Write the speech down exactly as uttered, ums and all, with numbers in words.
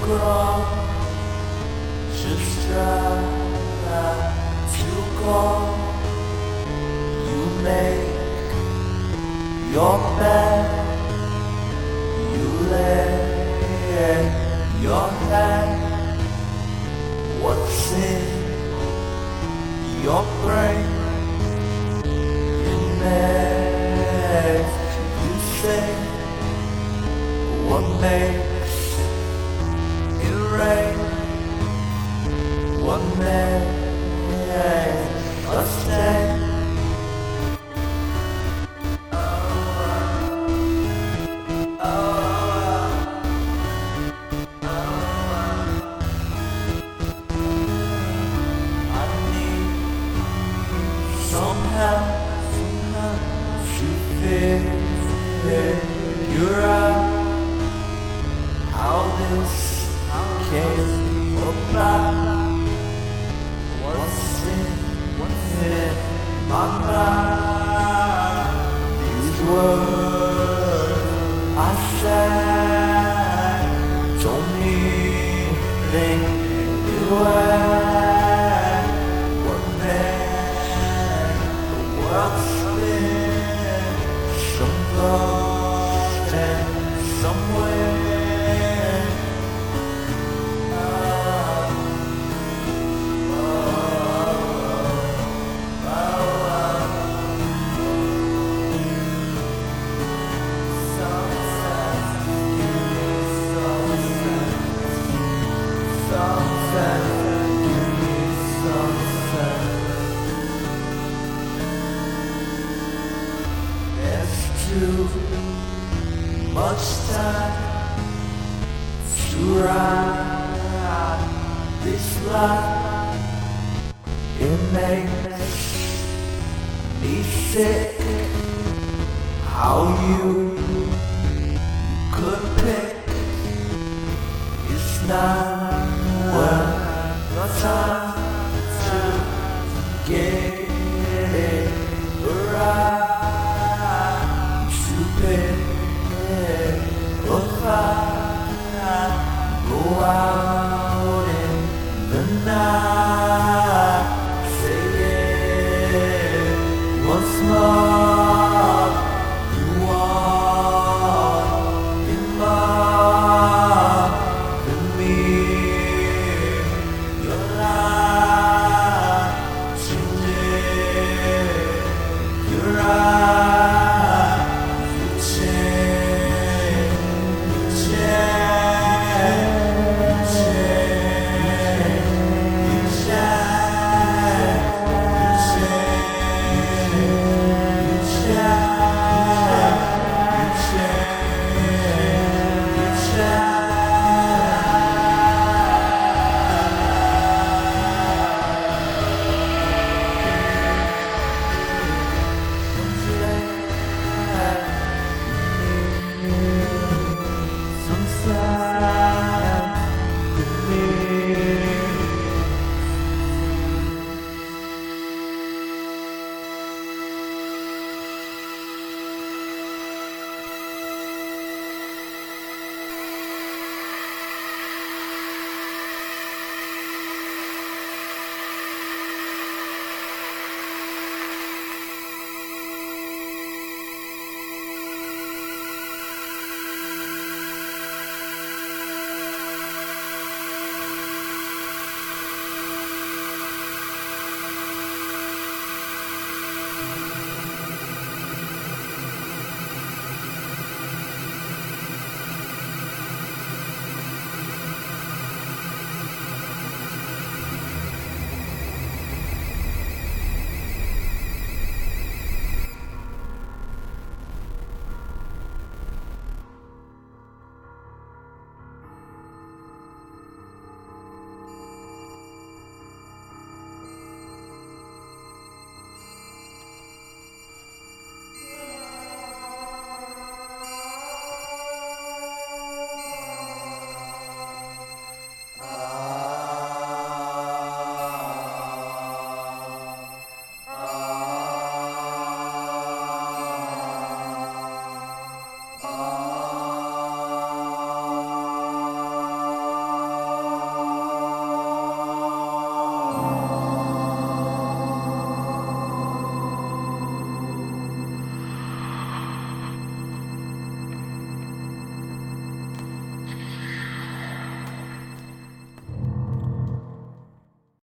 grow, just try to go. You make your bed, you lay your head. What's in your brain? It makes you say, what makes it rain? What makes us stay? To figure out how this came about. What's in, what's in my mind? These words I said don't mean anywhere. What made the world spin? Some lost and somewhere. Oh, oh, oh, oh. Sunset, give me sunset. Sunset, give me sunset. Too much time to ride this life. It makes me sick how you could pick. It's not worth the time.